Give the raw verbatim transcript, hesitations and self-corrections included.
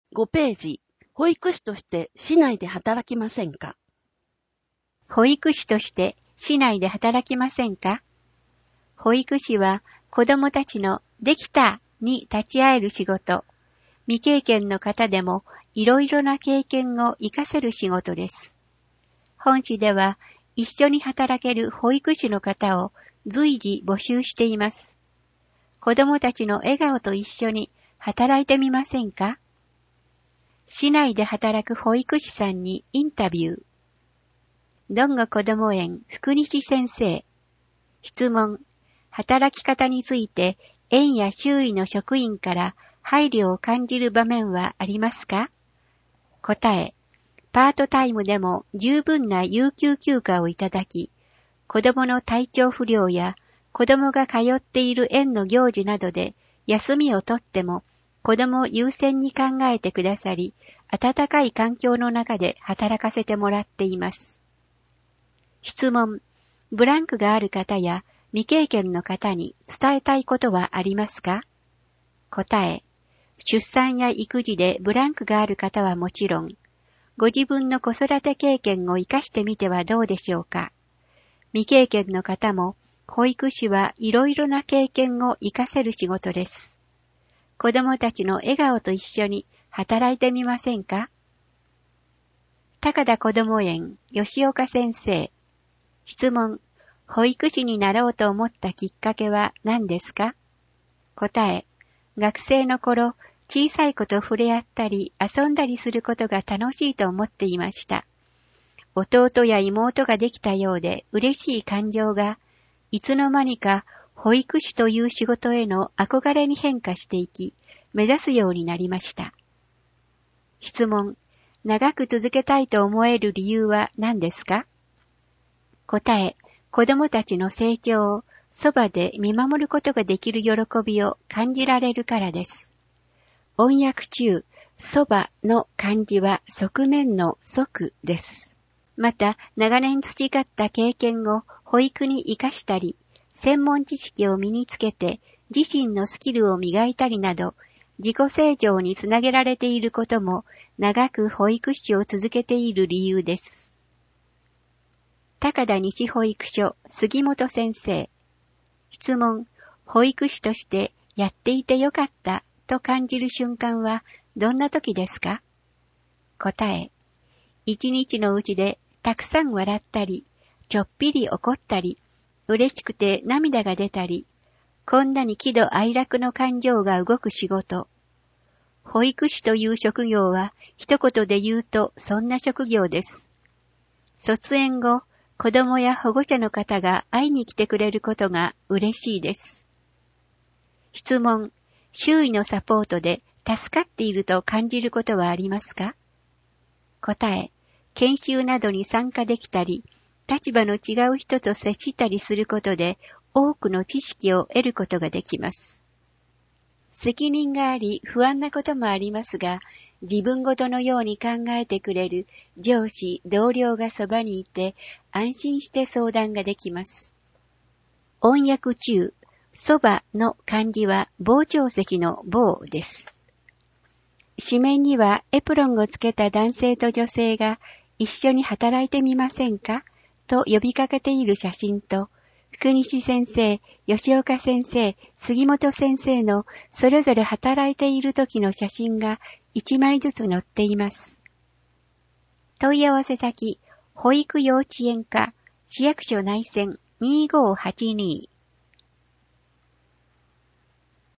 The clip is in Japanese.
ごページ、保育士として市内で働きませんか？ 保育士として市内で働きませんか？保育士は子どもたちのできたに立ち会える仕事。未経験の方でもいろいろな経験を活かせる仕事です。本市では一緒に働ける保育士の方を随時募集しています。子どもたちの笑顔と一緒に働いてみませんか？市内で働く保育士さんにインタビュー。どんごこども園福西先生。質問。働き方について園や周囲の職員から配慮を感じる場面はありますか？答え。パートタイムでも十分な有給休暇をいただき、子供の体調不良や子供が通っている園の行事などで休みをとっても子供を優先に考えてくださり、温かい環境の中で働かせてもらっています。質問。ブランクがある方や未経験の方に伝えたいことはありますか？答え。出産や育児でブランクがある方はもちろん、ご自分の子育て経験を生かしてみてはどうでしょうか。未経験の方も、保育士はいろいろな経験を生かせる仕事です。子供たちの笑顔と一緒に働いてみませんか？高田こども園吉岡先生。質問。保育士になろうと思ったきっかけは何ですか？答え。学生の頃、小さい子と触れ合ったり遊んだりすることが楽しいと思っていました。弟や妹ができたようで嬉しい感情が、いつの間にか保育士という仕事への憧れに変化していき、目指すようになりました。質問。長く続けたいと思える理由は何ですか？答え。子供たちの成長をそばで見守ることができる喜びを感じられるからです。音訳中、そばの漢字は側面の側です。また、長年培った経験を保育に活かしたり、専門知識を身につけて自身のスキルを磨いたりなど、自己成長につなげられていることも長く保育士を続けている理由です。高田西保育所杉本先生。質問。保育士としてやっていてよかったと感じる瞬間はどんな時ですか？答え。一日のうちでたくさん笑ったり、ちょっぴり怒ったり、嬉しくて涙が出たり、こんなに喜怒哀楽の感情が動く仕事。保育士という職業は一言で言うとそんな職業です。卒園後、子供や保護者の方が会いに来てくれることが嬉しいです。質問。周囲のサポートで助かっていると感じることはありますか？答え。研修などに参加できたり、立場の違う人と接したりすることで多くの知識を得ることができます。責任があり不安なこともありますが、自分ごとのように考えてくれる上司、同僚がそばにいて安心して相談ができます。音訳中、そばの漢字は傍聴席の傍です。紙面にはエプロンをつけた男性と女性が一緒に働いてみませんかと呼びかけている写真と、福西先生、吉岡先生、杉本先生のそれぞれ働いている時の写真が一枚ずつ載っています。問い合わせ先、保育幼稚園課、市役所内線にーごーはちに